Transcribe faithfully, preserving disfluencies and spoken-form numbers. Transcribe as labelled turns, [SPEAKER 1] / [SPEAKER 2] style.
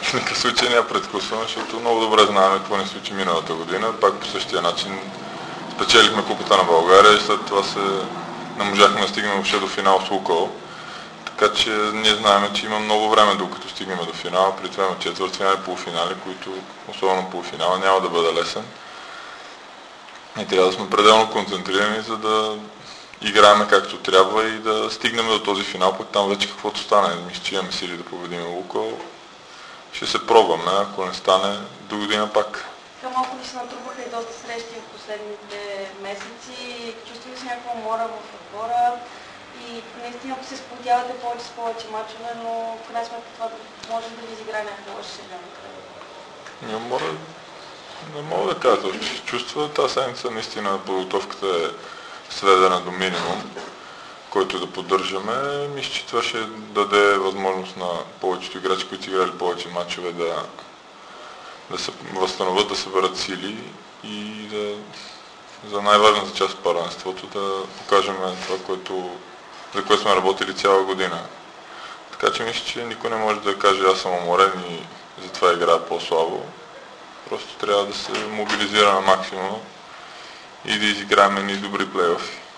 [SPEAKER 1] в никакъв случай не я предвкусваме, защото много добре знаем какво ни случи миналата година. Пак по същия начин спечелихме Купата на България и след това се не можахме да стигнем въобще до финал с Лукойл. Така че ние знаем, че има много време докато стигнем до финала, при това има четвъртфинали и полуфинали, които, особено полуфинала, няма да бъде лесен. И трябва да сме пределно концентрирани, за да играем както трябва и да стигнем до този финал, пък там вече каквото стане. Мисля, че имаме сили да победим Лукойл. Ще се пробваме, ако не стане до година пак.
[SPEAKER 2] Така малко ни се натрупаха и доста срещи в последните месеци. Чувствам си някаква умора в отбора и наистина се сплотявате повече с повече мачове, но в крайна сметка това може да ви изиграе някаква лоша шега накрая.
[SPEAKER 1] Не мога, не мога да кажа, че се чувства. Тази седмица наистина подготовката е сведена до минимум, който да поддържаме. Мисля, че това ще даде възможност на повечето играчи, които играли повече мачове, да, да се възстановят, да съберат сили и да, за най-важната част от първенството да покажем това, което, за което сме работили цяла година. Така че мисля, че никой не може да каже аз съм уморен и затова играя по-слабо. Просто трябва да се мобилизира на максимум и да изиграем едни добри плейофи.